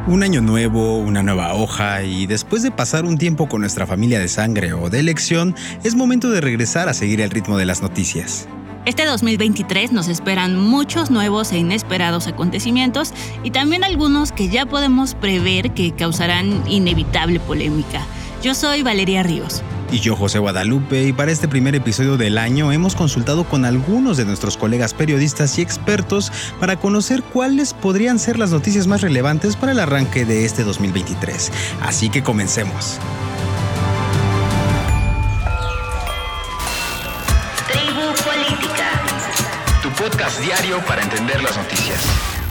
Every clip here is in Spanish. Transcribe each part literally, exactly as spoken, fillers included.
Un año nuevo, una nueva hoja y después de pasar un tiempo con nuestra familia de sangre o de elección, es momento de regresar a seguir el ritmo de las noticias. Este dos mil veintitrés nos esperan muchos nuevos e inesperados acontecimientos y también algunos que ya podemos prever que causarán inevitable polémica. Yo soy Valeria Ríos. Y yo, José Guadalupe, y para este primer episodio del año hemos consultado con algunos de nuestros colegas periodistas y expertos para conocer cuáles podrían ser las noticias más relevantes para el arranque de este dos mil veintitrés. Así que comencemos. Tribu Política. Tu podcast diario para entender las noticias.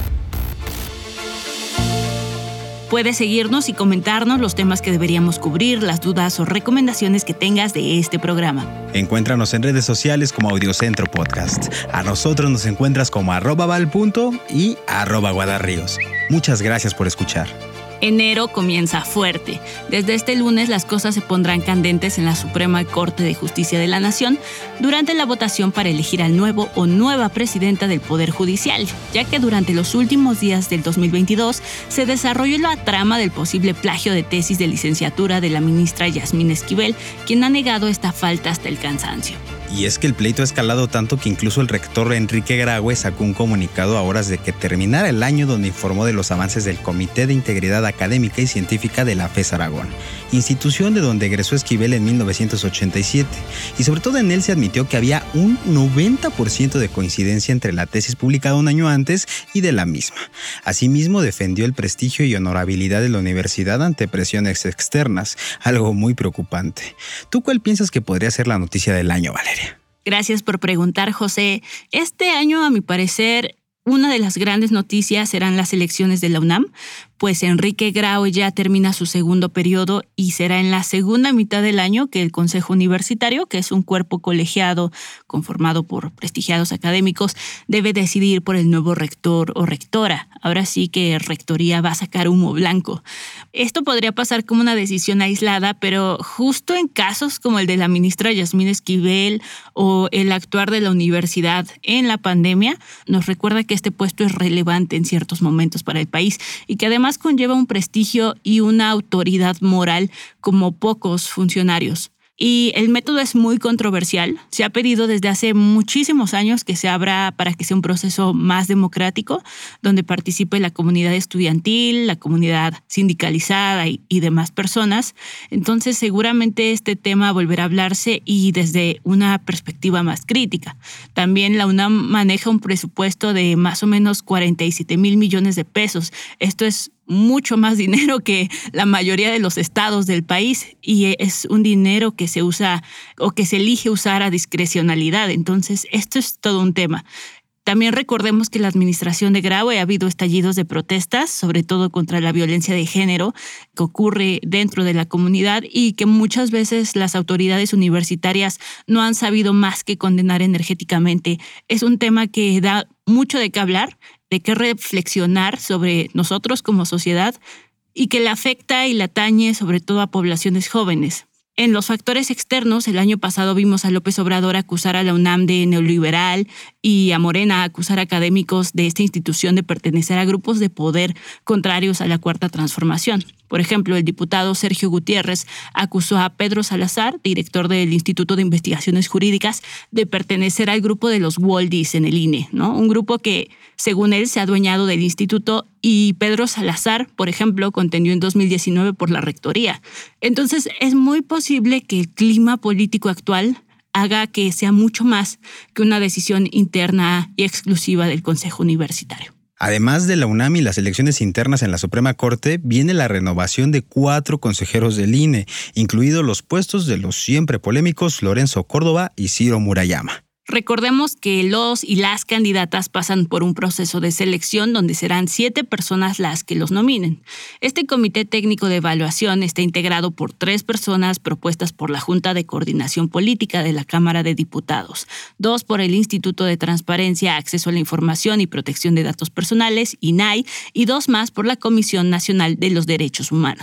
Puedes seguirnos y comentarnos los temas que deberíamos cubrir, las dudas o recomendaciones que tengas de este programa. Encuéntranos en redes sociales como Audiocentro Podcast. A nosotros nos encuentras como arroba val punto y arroba guadarríos. Muchas gracias por escuchar. Enero comienza fuerte. Desde este lunes las cosas se pondrán candentes en la Suprema Corte de Justicia de la Nación durante la votación para elegir al nuevo o nueva presidenta del Poder Judicial, ya que durante los últimos días del dos mil veintidós se desarrolló la trama del posible plagio de tesis de licenciatura de la ministra Yasmín Esquivel, quien ha negado esta falta hasta el cansancio. Y es que el pleito ha escalado tanto que incluso el rector Enrique Graue sacó un comunicado a horas de que terminara el año donde informó de los avances del Comité de Integridad Académica y Científica de la FES Aragón, institución de donde egresó Esquivel en mil novecientos ochenta y siete. Y sobre todo en él se admitió que había un noventa por ciento de coincidencia entre la tesis publicada un año antes y de la misma. Asimismo, defendió el prestigio y honorabilidad de la universidad ante presiones externas, algo muy preocupante. ¿Tú cuál piensas que podría ser la noticia del año, Valeria? Gracias por preguntar, José. Este año, a mi parecer, una de las grandes noticias serán las elecciones de la UNAM, pues Enrique Graue ya termina su segundo periodo y será en la segunda mitad del año que el Consejo Universitario, que es un cuerpo colegiado conformado por prestigiados académicos, debe decidir por el nuevo rector o rectora. Ahora sí que rectoría va a sacar humo blanco. Esto podría pasar como una decisión aislada, pero justo en casos como el de la ministra Yasmín Esquivel o el actuar de la universidad en la pandemia, nos recuerda que este puesto es relevante en ciertos momentos para el país y que además conlleva un prestigio y una autoridad moral como pocos funcionarios. Y el método es muy controversial. Se ha pedido desde hace muchísimos años que se abra para que sea un proceso más democrático, donde participe la comunidad estudiantil, la comunidad sindicalizada y, y demás personas. Entonces, seguramente este tema volverá a hablarse y desde una perspectiva más crítica. También la UNAM maneja un presupuesto de más o menos cuarenta y siete mil millones de pesos. Esto es mucho más dinero que la mayoría de los estados del país y es un dinero que se usa o que se elige usar a discrecionalidad. Entonces, esto es todo un tema. También recordemos que en la administración de Graue ha habido estallidos de protestas, sobre todo contra la violencia de género que ocurre dentro de la comunidad y que muchas veces las autoridades universitarias no han sabido más que condenar energéticamente. Es un tema que da mucho de qué hablar, de qué reflexionar sobre nosotros como sociedad y que le afecta y le atañe sobre todo a poblaciones jóvenes. En los factores externos, el año pasado vimos a López Obrador acusar a la UNAM de neoliberal y a Morena acusar a académicos de esta institución de pertenecer a grupos de poder contrarios a la Cuarta Transformación. Por ejemplo, el diputado Sergio Gutiérrez acusó a Pedro Salazar, director del Instituto de Investigaciones Jurídicas, de pertenecer al grupo de los Woldis en el I N E, ¿no? Un grupo que, según él, se ha adueñado del instituto y Pedro Salazar, por ejemplo, contendió en dos mil diecinueve por la rectoría. Entonces, es muy posible que el clima político actual haga que sea mucho más que una decisión interna y exclusiva del Consejo Universitario. Además de la UNAM y las elecciones internas en la Suprema Corte, viene la renovación de cuatro consejeros del I N E, incluidos los puestos de los siempre polémicos Lorenzo Córdoba y Ciro Murayama. Recordemos que los y las candidatas pasan por un proceso de selección donde serán siete personas las que los nominen. Este comité técnico de evaluación está integrado por tres personas propuestas por la Junta de Coordinación Política de la Cámara de Diputados, dos por el Instituto de Transparencia, Acceso a la Información y Protección de Datos Personales, I N A I, y dos más por la Comisión Nacional de los Derechos Humanos.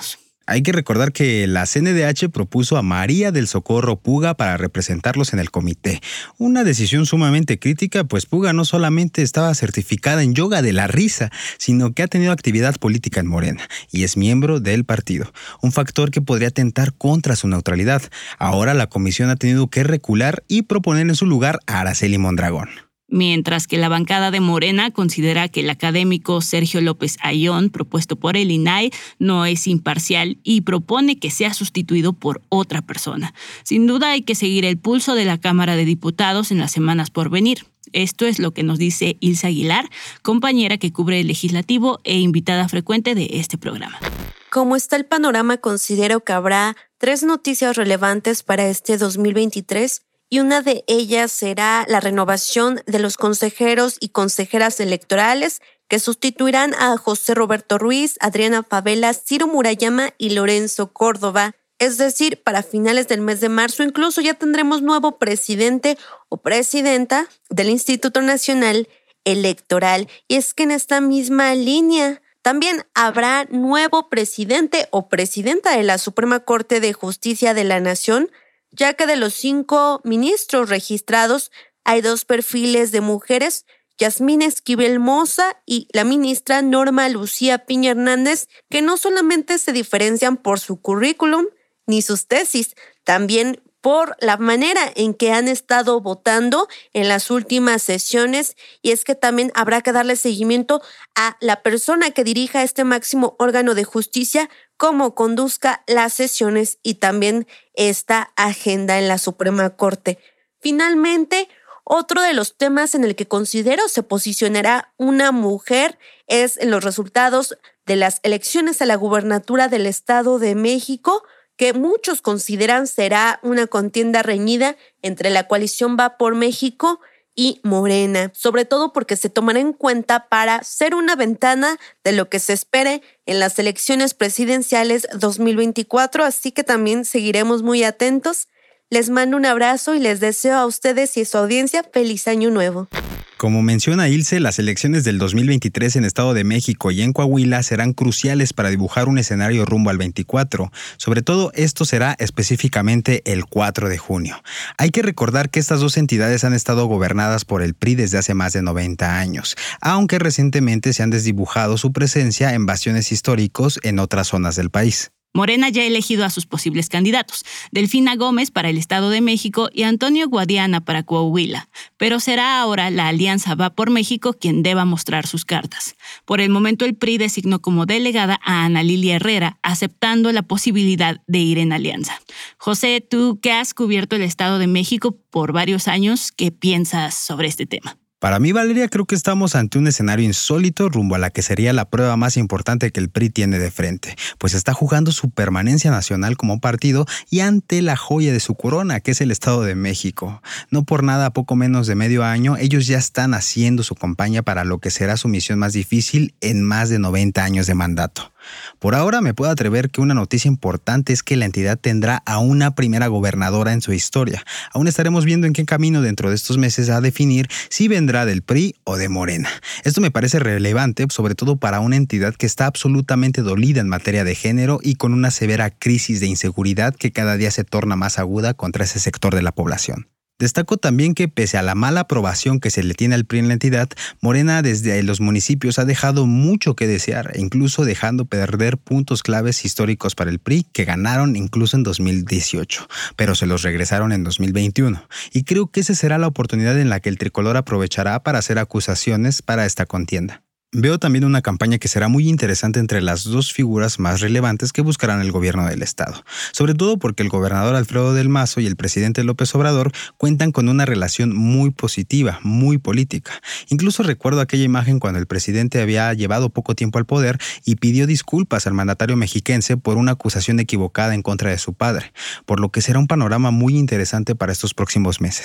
Hay que recordar que la C N D H propuso a María del Socorro Puga para representarlos en el comité. Una decisión sumamente crítica, pues Puga no solamente estaba certificada en yoga de la risa, sino que ha tenido actividad política en Morena y es miembro del partido. Un factor que podría atentar contra su neutralidad. Ahora la comisión ha tenido que recular y proponer en su lugar a Araceli Mondragón. Mientras que la bancada de Morena considera que el académico Sergio López Ayón, propuesto por el I N A I, no es imparcial y propone que sea sustituido por otra persona. Sin duda hay que seguir el pulso de la Cámara de Diputados en las semanas por venir. Esto es lo que nos dice Ilse Aguilar, compañera que cubre el legislativo e invitada frecuente de este programa. Como está el panorama, considero que habrá tres noticias relevantes para este dos mil veintitrés. Y una de ellas será la renovación de los consejeros y consejeras electorales que sustituirán a José Roberto Ruiz, Adriana Favela, Ciro Murayama y Lorenzo Córdoba. Es decir, para finales del mes de marzo incluso ya tendremos nuevo presidente o presidenta del Instituto Nacional Electoral. Y es que en esta misma línea también habrá nuevo presidente o presidenta de la Suprema Corte de Justicia de la Nación, ya que de los cinco ministros registrados hay dos perfiles de mujeres, Yasmín Esquivel Moza y la ministra Norma Lucía Piña Hernández, que no solamente se diferencian por su currículum ni sus tesis, también por la manera en que han estado votando en las últimas sesiones, y es que también habrá que darle seguimiento a la persona que dirija este máximo órgano de justicia, cómo conduzca las sesiones y también esta agenda en la Suprema Corte. Finalmente, otro de los temas en el que considero se posicionará una mujer es en los resultados de las elecciones a la gubernatura del Estado de México, que muchos consideran será una contienda reñida entre la coalición Va por México y Morena, sobre todo porque se tomará en cuenta para ser una ventana de lo que se espere en las elecciones presidenciales dos mil veinticuatro, así que también seguiremos muy atentos. Les mando un abrazo y les deseo a ustedes y a su audiencia feliz año nuevo. Como menciona Ilse, las elecciones del dos mil veintitrés en Estado de México y en Coahuila serán cruciales para dibujar un escenario rumbo al veinticuatro. Sobre todo, esto será específicamente el cuatro de junio. Hay que recordar que estas dos entidades han estado gobernadas por el P R I desde hace más de noventa años, aunque recientemente se han desdibujado su presencia en bastiones históricos en otras zonas del país. Morena ya ha elegido a sus posibles candidatos, Delfina Gómez para el Estado de México y Antonio Guadiana para Coahuila, pero será ahora la Alianza Va por México quien deba mostrar sus cartas. Por el momento el P R I designó como delegada a Ana Lilia Herrera, aceptando la posibilidad de ir en alianza. José, tú que has cubierto el Estado de México por varios años, ¿qué piensas sobre este tema? Para mí, Valeria, creo que estamos ante un escenario insólito rumbo a la que sería la prueba más importante que el P R I tiene de frente, pues está jugando su permanencia nacional como partido y ante la joya de su corona, que es el Estado de México. No por nada, a poco menos de medio año, ellos ya están haciendo su campaña para lo que será su misión más difícil en más de noventa años de mandato. Por ahora me puedo atrever que una noticia importante es que la entidad tendrá a una primera gobernadora en su historia. Aún estaremos viendo en qué camino dentro de estos meses a definir si vendrá del P R I o de Morena. Esto me parece relevante, sobre todo para una entidad que está absolutamente dolida en materia de género y con una severa crisis de inseguridad que cada día se torna más aguda contra ese sector de la población. Destaco también que pese a la mala aprobación que se le tiene al P R I en la entidad, Morena desde los municipios ha dejado mucho que desear, incluso dejando perder puntos claves históricos para el P R I que ganaron incluso en dos mil dieciocho, pero se los regresaron en dos mil veintiuno. Y creo que esa será la oportunidad en la que el tricolor aprovechará para hacer acusaciones para esta contienda. Veo también una campaña que será muy interesante entre las dos figuras más relevantes que buscarán el gobierno del estado, sobre todo porque el gobernador Alfredo del Mazo y el presidente López Obrador cuentan con una relación muy positiva, muy política. Incluso recuerdo aquella imagen cuando el presidente había llevado poco tiempo al poder y pidió disculpas al mandatario mexiquense por una acusación equivocada en contra de su padre, por lo que será un panorama muy interesante para estos próximos meses.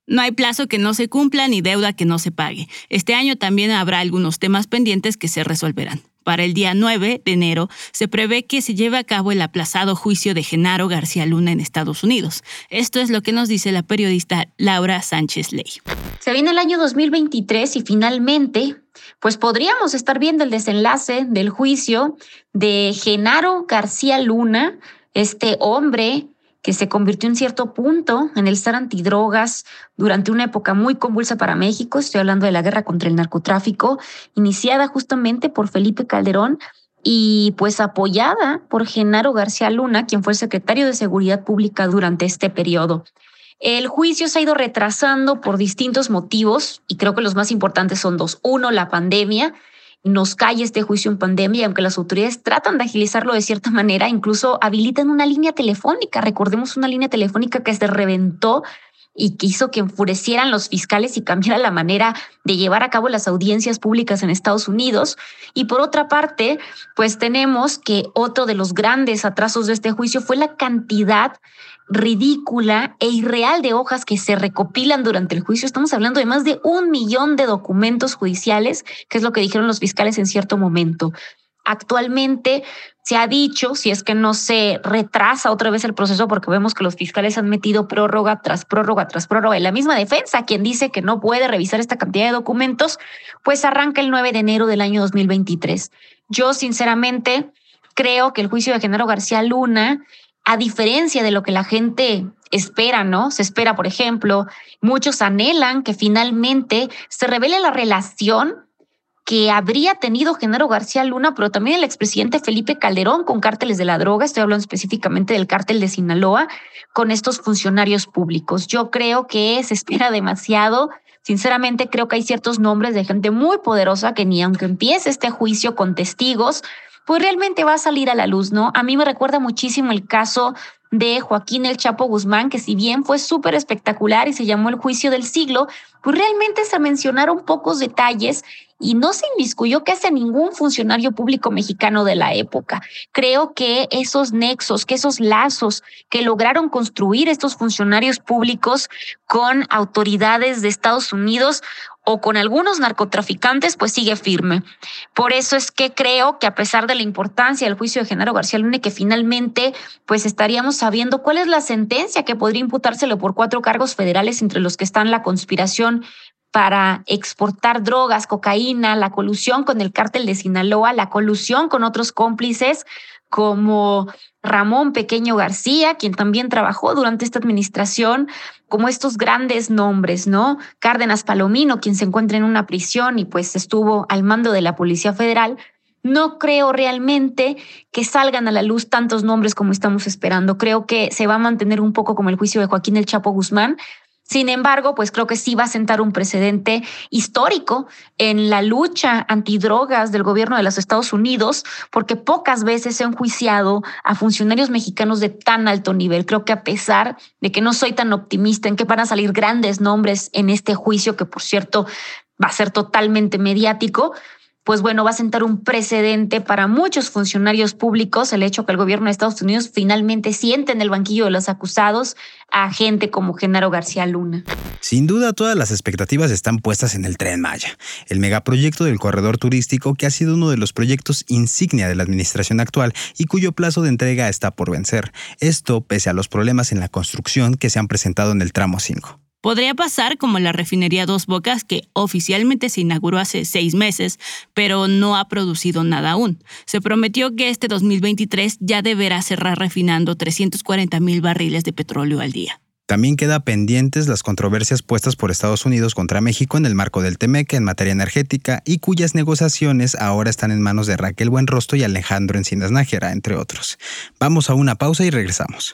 No hay plazo que no se cumpla ni deuda que no se pague. Este año también habrá algunos temas pendientes que se resolverán. Para el día nueve de enero se prevé que se lleve a cabo el aplazado juicio de Genaro García Luna en Estados Unidos. Esto es lo que nos dice la periodista Laura Sánchez Ley. Se viene el año dos mil veintitrés y finalmente, pues podríamos estar viendo el desenlace del juicio de Genaro García Luna, este hombre que se convirtió en cierto punto en el zar antidrogas durante una época muy convulsa para México. Estoy hablando de la guerra contra el narcotráfico, iniciada justamente por Felipe Calderón y pues apoyada por Genaro García Luna, quien fue el secretario de Seguridad Pública durante este periodo. El juicio se ha ido retrasando por distintos motivos y creo que los más importantes son dos. Uno, la pandemia. Nos cae este juicio en pandemia, aunque las autoridades tratan de agilizarlo de cierta manera, incluso habilitan una línea telefónica. Recordemos una línea telefónica que se reventó y que hizo que enfurecieran los fiscales y cambiara la manera de llevar a cabo las audiencias públicas en Estados Unidos. Y por otra parte, pues tenemos que otro de los grandes atrasos de este juicio fue la cantidad ridícula e irreal de hojas que se recopilan durante el juicio. Estamos hablando de más de un millón de documentos judiciales, que es lo que dijeron los fiscales en cierto momento. Actualmente se ha dicho, si es que no se retrasa otra vez el proceso, porque vemos que los fiscales han metido prórroga tras prórroga tras prórroga, y la misma defensa, quien dice que no puede revisar esta cantidad de documentos, pues arranca el nueve de enero del año dos mil veintitrés. Yo sinceramente creo que el juicio de Genaro García Luna, a diferencia de lo que la gente espera, ¿no? Se espera, por ejemplo, muchos anhelan que finalmente se revele la relación que habría tenido Genaro García Luna, pero también el expresidente Felipe Calderón con cárteles de la droga. Estoy hablando específicamente del cártel de Sinaloa, con estos funcionarios públicos. Yo creo que se espera demasiado. Sinceramente, creo que hay ciertos nombres de gente muy poderosa que ni aunque empiece este juicio con testigos, pues realmente va a salir a la luz, ¿no? A mí me recuerda muchísimo el caso de Joaquín El Chapo Guzmán, que si bien fue súper espectacular y se llamó el juicio del siglo, pues realmente se mencionaron pocos detalles y no se inmiscuyó casi a ningún funcionario público mexicano de la época. Creo que esos nexos, que esos lazos que lograron construir estos funcionarios públicos con autoridades de Estados Unidos o con algunos narcotraficantes, pues sigue firme. Por eso es que creo que a pesar de la importancia del juicio de Genaro García Luna, que finalmente pues estaríamos sabiendo cuál es la sentencia que podría imputárselo por cuatro cargos federales, entre los que están la conspiración para exportar drogas, cocaína, la colusión con el cártel de Sinaloa, la colusión con otros cómplices como Ramón Pequeño García, quien también trabajó durante esta administración, como estos grandes nombres, ¿no? Cárdenas Palomino, quien se encuentra en una prisión y pues estuvo al mando de la Policía Federal. No creo realmente que salgan a la luz tantos nombres como estamos esperando. Creo que se va a mantener un poco como el juicio de Joaquín El Chapo Guzmán. Sin embargo, pues creo que sí va a sentar un precedente histórico en la lucha antidrogas del gobierno de los Estados Unidos, porque pocas veces se han enjuiciado a funcionarios mexicanos de tan alto nivel. Creo que a pesar de que no soy tan optimista en que van a salir grandes nombres en este juicio, que por cierto va a ser totalmente mediático, pues bueno, va a sentar un precedente para muchos funcionarios públicos el hecho que el gobierno de Estados Unidos finalmente siente en el banquillo de los acusados a gente como Genaro García Luna. Sin duda, todas las expectativas están puestas en el Tren Maya, el megaproyecto del corredor turístico que ha sido uno de los proyectos insignia de la administración actual y cuyo plazo de entrega está por vencer. Esto pese a los problemas en la construcción que se han presentado en el tramo cinco. Podría pasar como la refinería Dos Bocas, que oficialmente se inauguró hace seis meses, pero no ha producido nada aún. Se prometió que este dos mil veintitrés ya deberá cerrar refinando trescientos cuarenta mil barriles de petróleo al día. También queda pendientes las controversias puestas por Estados Unidos contra México en el marco del T-MEC en materia energética y cuyas negociaciones ahora están en manos de Raquel Buenrostro y Alejandro Encinas Nájera, entre otros. Vamos a una pausa y regresamos.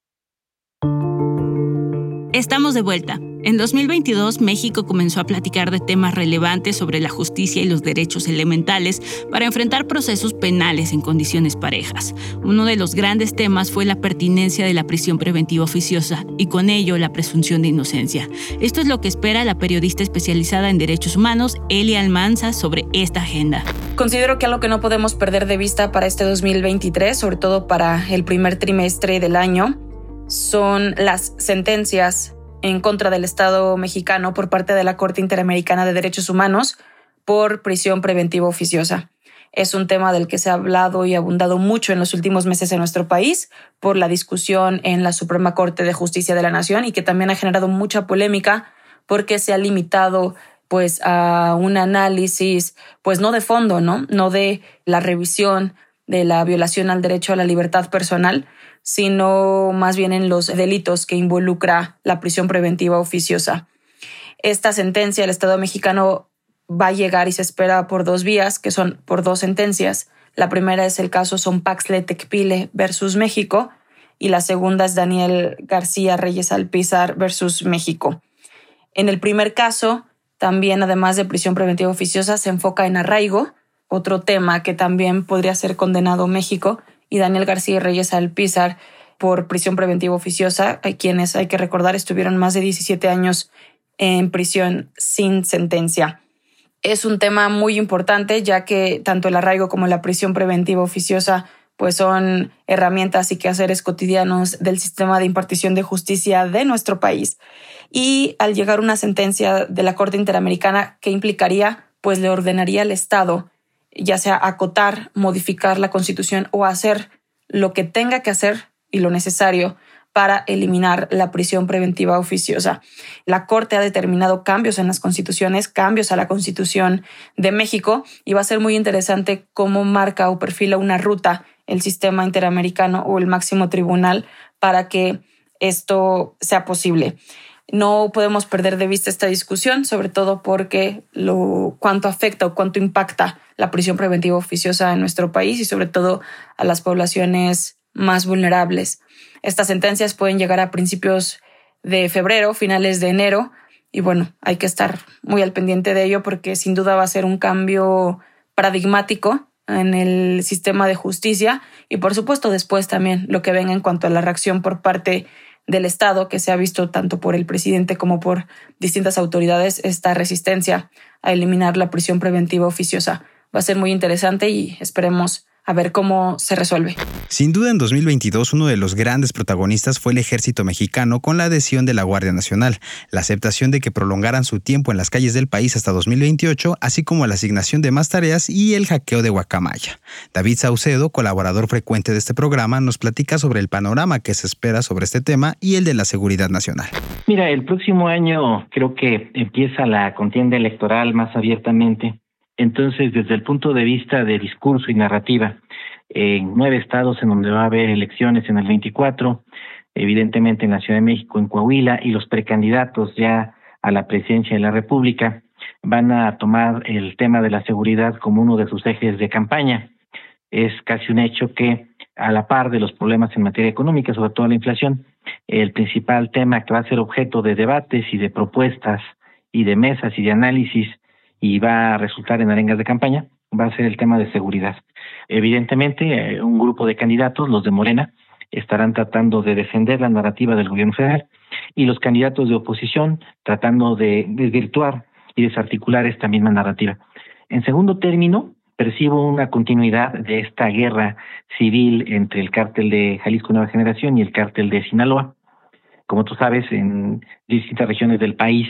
Estamos de vuelta. En dos mil veintidós, México comenzó a platicar de temas relevantes sobre la justicia y los derechos elementales para enfrentar procesos penales en condiciones parejas. Uno de los grandes temas fue la pertinencia de la prisión preventiva oficiosa y con ello la presunción de inocencia. Esto es lo que espera la periodista especializada en derechos humanos, Elia Almanza, sobre esta agenda. Considero que algo que no podemos perder de vista para este dos mil veintitrés, sobre todo para el primer trimestre del año, son las sentencias en contra del Estado mexicano por parte de la Corte Interamericana de Derechos Humanos por prisión preventiva oficiosa. Es un tema del que se ha hablado y abundado mucho en los últimos meses en nuestro país por la discusión en la Suprema Corte de Justicia de la Nación y que también ha generado mucha polémica porque se ha limitado pues a un análisis pues no de fondo, ¿no? No de la revisión de la violación al derecho a la libertad personal, sino más bien en los delitos que involucra la prisión preventiva oficiosa. Esta sentencia, el Estado mexicano va a llegar y se espera por dos vías, que son por dos sentencias. La primera es el caso Sonpaxle Tecpile versus México y la segunda es Daniel García Reyes Alpizar versus México. En el primer caso, también además de prisión preventiva oficiosa, se enfoca en arraigo, otro tema que también podría ser condenado México, y Daniel García Reyes Alpizar por prisión preventiva oficiosa, a quienes hay que recordar estuvieron más de diecisiete años en prisión sin sentencia. Es un tema muy importante ya que tanto el arraigo como la prisión preventiva oficiosa pues son herramientas y quehaceres cotidianos del sistema de impartición de justicia de nuestro país. Y al llegar una sentencia de la Corte Interamericana, ¿qué implicaría? Pues le ordenaría al Estado ya sea acotar, modificar la Constitución o hacer lo que tenga que hacer y lo necesario para eliminar la prisión preventiva oficiosa. La Corte ha determinado cambios en las constituciones, cambios a la Constitución de México, y va a ser muy interesante cómo marca o perfila una ruta el sistema interamericano o el máximo tribunal para que esto sea posible. No podemos perder de vista esta discusión, sobre todo porque lo cuánto afecta o cuánto impacta la prisión preventiva oficiosa en nuestro país y sobre todo a las poblaciones más vulnerables. Estas sentencias pueden llegar a principios de febrero, finales de enero, y bueno, hay que estar muy al pendiente de ello porque sin duda va a ser un cambio paradigmático en el sistema de justicia y por supuesto después también lo que venga en cuanto a la reacción por parte del Estado, que se ha visto tanto por el presidente como por distintas autoridades, esta resistencia a eliminar la prisión preventiva oficiosa. Va a ser muy interesante y esperemos a ver cómo se resuelve. Sin duda, en dos mil veintidós uno de los grandes protagonistas fue el ejército mexicano con la adhesión de la Guardia Nacional, la aceptación de que prolongaran su tiempo en las calles del país hasta dos mil veintiocho, así como la asignación de más tareas y el hackeo de Guacamaya. David Saucedo, colaborador frecuente de este programa, nos platica sobre el panorama que se espera sobre este tema y el de la seguridad nacional. Mira, el próximo año creo que empieza la contienda electoral más abiertamente. Entonces, desde el punto de vista de discurso y narrativa, en nueve estados en donde va a haber elecciones en el veinticuatro, evidentemente en la Ciudad de México, en Coahuila, y los precandidatos ya a la presidencia de la República van a tomar el tema de la seguridad como uno de sus ejes de campaña. Es casi un hecho que, a la par de los problemas en materia económica, sobre todo la inflación, el principal tema que va a ser objeto de debates y de propuestas y de mesas y de análisis y va a resultar en arengas de campaña, va a ser el tema de seguridad. Evidentemente, un grupo de candidatos, los de Morena, estarán tratando de defender la narrativa del gobierno federal y los candidatos de oposición tratando de desvirtuar y desarticular esta misma narrativa. En segundo término, percibo una continuidad de esta guerra civil entre el cártel de Jalisco Nueva Generación y el cártel de Sinaloa. Como tú sabes, en distintas regiones del país,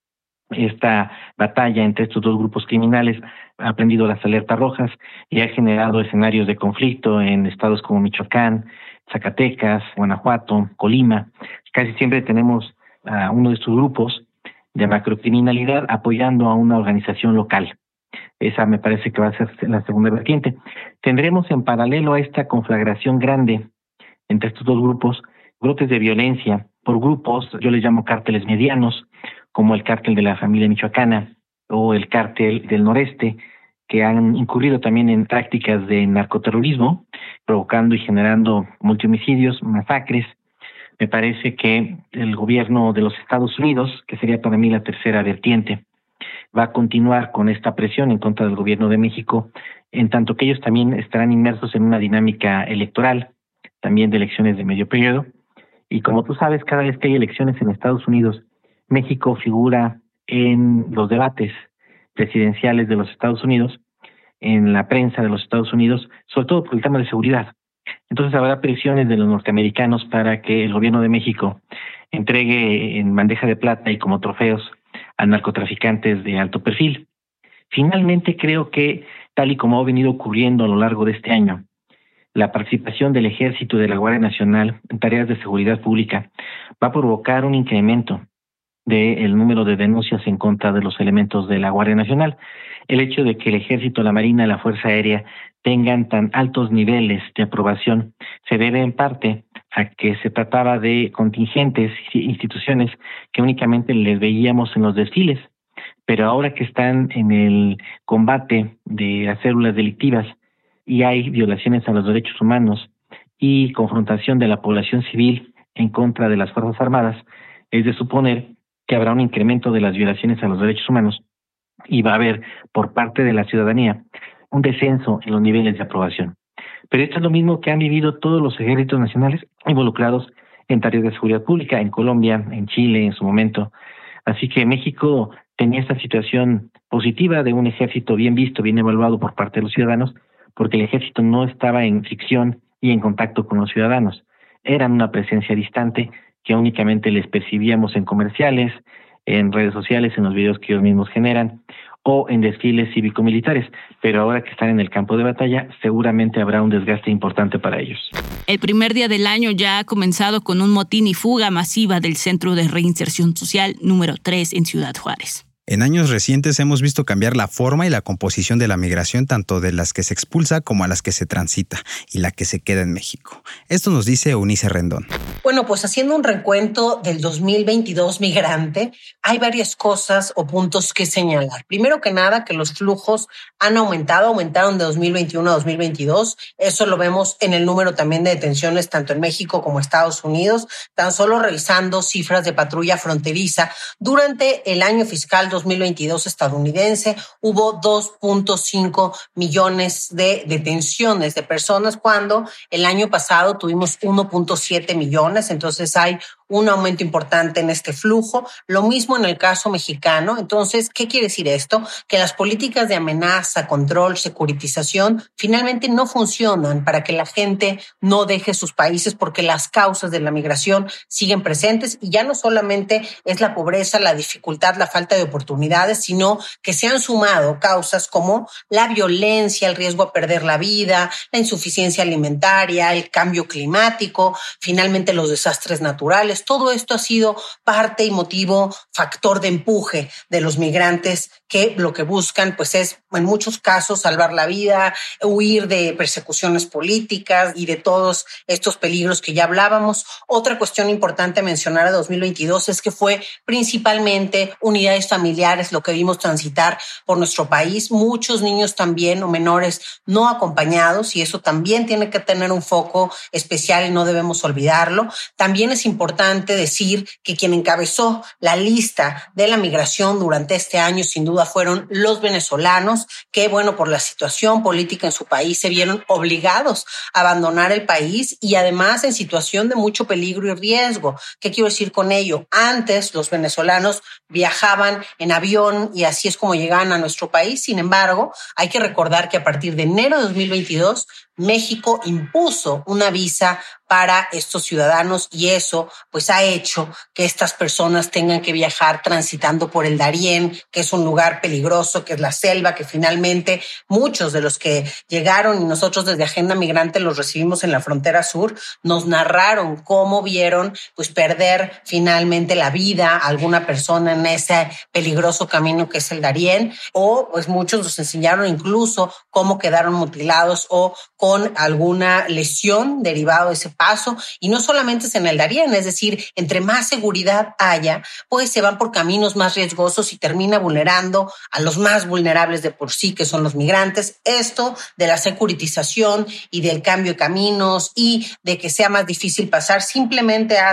esta batalla entre estos dos grupos criminales ha prendido las alertas rojas y ha generado escenarios de conflicto en estados como Michoacán, Zacatecas, Guanajuato, Colima. Casi siempre tenemos a uno de estos grupos de macrocriminalidad apoyando a una organización local. Esa me parece que va a ser la segunda vertiente. Tendremos en paralelo a esta conflagración grande entre estos dos grupos, brotes de violencia por grupos, yo les llamo cárteles medianos, como el cártel de la familia michoacana o el cártel del noreste, que han incurrido también en prácticas de narcoterrorismo, provocando y generando multihomicidios, masacres. Me parece que el gobierno de los Estados Unidos, que sería para mí la tercera vertiente, va a continuar con esta presión en contra del gobierno de México, en tanto que ellos también estarán inmersos en una dinámica electoral, también de elecciones de medio periodo. Y como tú sabes, cada vez que hay elecciones en Estados Unidos, México figura en los debates presidenciales de los Estados Unidos, en la prensa de los Estados Unidos, sobre todo por el tema de seguridad. Entonces habrá presiones de los norteamericanos para que el gobierno de México entregue en bandeja de plata y como trofeos a narcotraficantes de alto perfil. Finalmente, creo que, tal y como ha venido ocurriendo a lo largo de este año, la participación del Ejército y de la Guardia Nacional en tareas de seguridad pública va a provocar un incremento del número de denuncias en contra de los elementos de la Guardia Nacional. El hecho de que el Ejército, la Marina y la Fuerza Aérea tengan tan altos niveles de aprobación se debe en parte a que se trataba de contingentes e instituciones que únicamente les veíamos en los desfiles, pero ahora que están en el combate de las células delictivas y hay violaciones a los derechos humanos y confrontación de la población civil en contra de las Fuerzas Armadas, es de suponer que habrá un incremento de las violaciones a los derechos humanos y va a haber por parte de la ciudadanía un descenso en los niveles de aprobación. Pero esto es lo mismo que han vivido todos los ejércitos nacionales involucrados en tareas de seguridad pública, en Colombia, en Chile en su momento. Así que México tenía esta situación positiva de un ejército bien visto, bien evaluado por parte de los ciudadanos, porque el ejército no estaba en fricción y en contacto con los ciudadanos. Eran una presencia distante que únicamente les percibíamos en comerciales, en redes sociales, en los videos que ellos mismos generan, o en desfiles cívico-militares, pero ahora que están en el campo de batalla, seguramente habrá un desgaste importante para ellos. El primer día del año ya ha comenzado con un motín y fuga masiva del Centro de Reinserción Social número tres en Ciudad Juárez. En años recientes hemos visto cambiar la forma y la composición de la migración, tanto de las que se expulsa como a las que se transita y la que se queda en México. Esto nos dice Eunice Rendón. Bueno, pues haciendo un recuento del dos mil veintidós migrante, hay varias cosas o puntos que señalar. Primero que nada, que los flujos han aumentado, aumentaron de dos mil veintiuno a dos mil veintidós. Eso lo vemos en el número también de detenciones tanto en México como Estados Unidos. Tan solo revisando cifras de patrulla fronteriza, durante el año fiscal dos mil veintidós estadounidense hubo dos punto cinco millones de detenciones de personas cuando el año pasado tuvimos uno punto siete millones, entonces hay un aumento importante en este flujo. Lo mismo en el caso mexicano. Entonces, ¿qué quiere decir esto? Que las políticas de amenaza, control, securitización finalmente no funcionan para que la gente no deje sus países porque las causas de la migración siguen presentes y ya no solamente es la pobreza, la dificultad, la falta de oportunidades, sino que se han sumado causas como la violencia, el riesgo a perder la vida, la insuficiencia alimentaria, el cambio climático, finalmente los desastres naturales. Todo esto ha sido parte y motivo, factor de empuje de los migrantes que lo que buscan pues es en muchos casos salvar la vida, huir de persecuciones políticas y de todos estos peligros que ya hablábamos. Otra cuestión importante a mencionar de dos mil veintidós es que fue principalmente unidades familiares lo que vimos transitar por nuestro país. Muchos niños también o menores no acompañados y eso también tiene que tener un foco especial y no debemos olvidarlo. También es importante decir que quien encabezó la lista de la migración durante este año sin duda fueron los venezolanos que, bueno, por la situación política en su país se vieron obligados a abandonar el país y además en situación de mucho peligro y riesgo. ¿Qué quiero decir con ello? Antes los venezolanos viajaban en avión y así es como llegaban a nuestro país. Sin embargo, hay que recordar que a partir de enero de dos mil veintidós México impuso una visa para estos ciudadanos y eso pues ha hecho que estas personas tengan que viajar transitando por el Darién, que es un lugar peligroso, que es la selva, que finalmente muchos de los que llegaron y nosotros desde Agenda Migrante los recibimos en la frontera sur, nos narraron cómo vieron pues perder finalmente la vida a alguna persona en ese peligroso camino que es el Darién, o pues muchos nos enseñaron incluso cómo quedaron mutilados o con alguna lesión derivado de ese paso, y no solamente es en el Darién, es decir, entre más seguridad haya, pues se van por caminos más riesgosos y termina vulnerando a los más vulnerables de por sí, que son los migrantes. Esto de la securitización y del cambio de caminos y de que sea más difícil pasar simplemente hace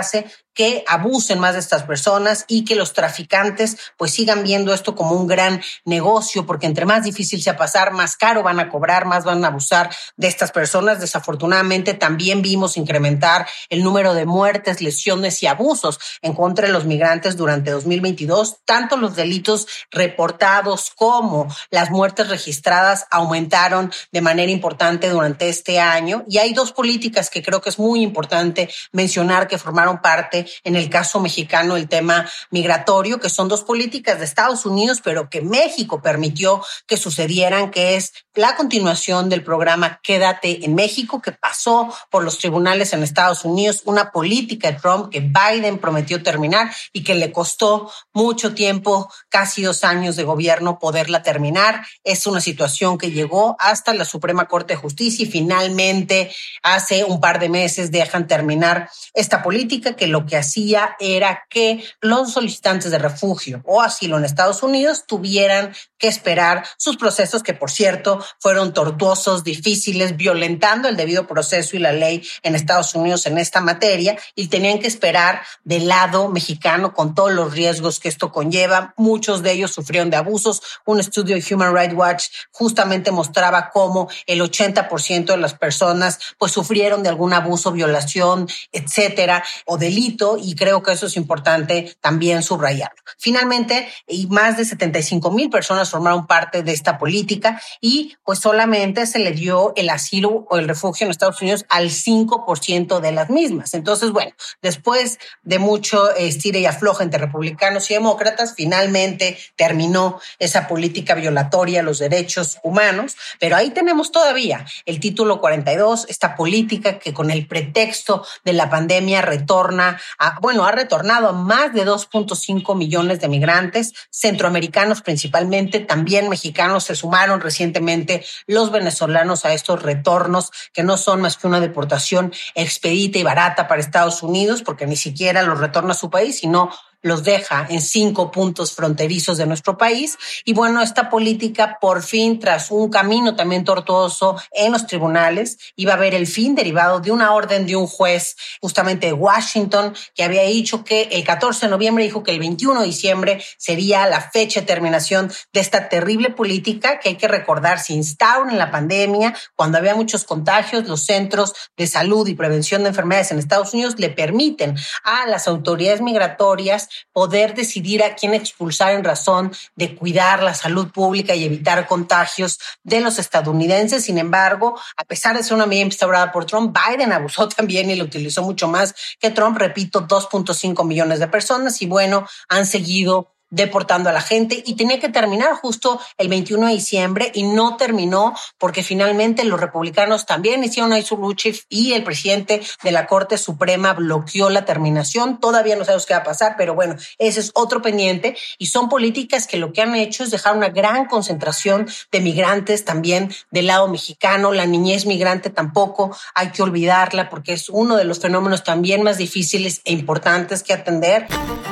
que abusen más de estas personas y que los traficantes pues sigan viendo esto como un gran negocio, porque entre más difícil sea pasar, más caro van a cobrar, más van a abusar de estas personas. Desafortunadamente también vimos incrementar el número de muertes, lesiones y abusos en contra de los migrantes durante dos mil veintidós. Tanto los delitos reportados como las muertes registradas aumentaron de manera importante durante este año. Y hay dos políticas que creo que es muy importante mencionar que formaron parte en el caso mexicano, el tema migratorio, que son dos políticas de Estados Unidos, pero que México permitió que sucedieran, que es la continuación del programa Quédate en México, que pasó por los tribunales en Estados Unidos, una política de Trump que Biden prometió terminar y que le costó mucho tiempo, casi dos años de gobierno, poderla terminar. Es una situación que llegó hasta la Suprema Corte de Justicia y finalmente hace un par de meses dejan terminar esta política, que lo que hacía era que los solicitantes de refugio o asilo en Estados Unidos tuvieran que esperar sus procesos, que por cierto fueron tortuosos, difíciles, violentando el debido proceso y la ley en Estados Unidos en esta materia, y tenían que esperar del lado mexicano con todos los riesgos que esto conlleva. Muchos de ellos sufrieron de abusos. Un estudio de Human Rights Watch justamente mostraba cómo el ochenta por ciento de las personas pues sufrieron de algún abuso, violación, etcétera, o delito, y creo que eso es importante también subrayarlo. Finalmente, y más de setenta y cinco mil personas formaron parte de esta política y pues solamente se le dio el asilo o el refugio en Estados Unidos al cinco por ciento de las mismas. Entonces, bueno, después de mucho estira y afloja entre republicanos y demócratas, finalmente terminó esa política violatoria a los derechos humanos, pero ahí tenemos todavía el título cuarenta y dos, esta política que con el pretexto de la pandemia retorna a, bueno, ha retornado a más de dos punto cinco millones de migrantes, centroamericanos principalmente, también mexicanos. Se sumaron recientemente los venezolanos a estos retornos, que no son más que una deportación expedita y barata para Estados Unidos, porque ni siquiera los retorna a su país, sino los deja en cinco puntos fronterizos de nuestro país. Y bueno, esta política por fin, tras un camino también tortuoso en los tribunales, iba a haber el fin derivado de una orden de un juez justamente de Washington, que había dicho que el catorce de noviembre, dijo que el veintiuno de diciembre sería la fecha de terminación de esta terrible política que, hay que recordar, se instauró en la pandemia, cuando había muchos contagios. Los centros de salud y prevención de enfermedades en Estados Unidos le permiten a las autoridades migratorias poder decidir a quién expulsar en razón de cuidar la salud pública y evitar contagios de los estadounidenses. Sin embargo, a pesar de ser una medida instaurada por Trump, Biden abusó también y lo utilizó mucho más que Trump. Repito, dos punto cinco millones de personas, y bueno, han seguido deportando a la gente, y tenía que terminar justo el veintiuno de diciembre y no terminó porque finalmente los republicanos también hicieron ahí su lucha y el presidente de la Corte Suprema bloqueó la terminación. Todavía no sabemos qué va a pasar, pero bueno, ese es otro pendiente, y son políticas que lo que han hecho es dejar una gran concentración de migrantes también del lado mexicano. La niñez migrante tampoco hay que olvidarla, porque es uno de los fenómenos también más difíciles e importantes que atender.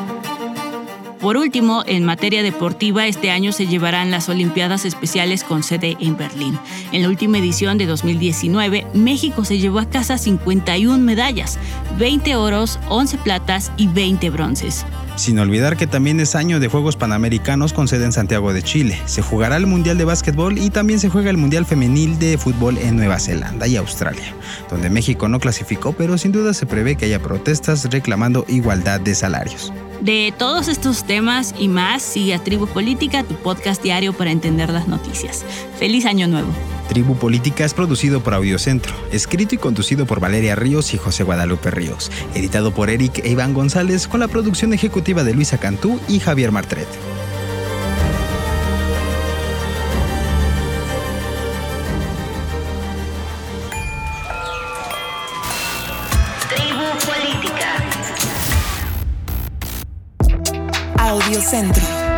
Por último, en materia deportiva, este año se llevarán las Olimpiadas Especiales con sede en Berlín. En la última edición de dos mil diecinueve, México se llevó a casa cincuenta y una medallas, veinte oros, once platas y veinte bronces. Sin olvidar que también es año de Juegos Panamericanos con sede en Santiago de Chile. Se jugará el Mundial de Básquetbol y también se juega el Mundial Femenil de Fútbol en Nueva Zelanda y Australia, donde México no clasificó, pero sin duda se prevé que haya protestas reclamando igualdad de salarios. De todos estos temas y más, sigue a Tribu Política, tu podcast diario para entender las noticias. ¡Feliz Año Nuevo! Tribu Política es producido por Audiocentro, escrito y conducido por Valeria Ríos y José Guadalupe Ríos, editado por Eric e Iván González, con la producción ejecutiva de Luisa Cantú y Javier Martret. Tribu Política. Audiocentro.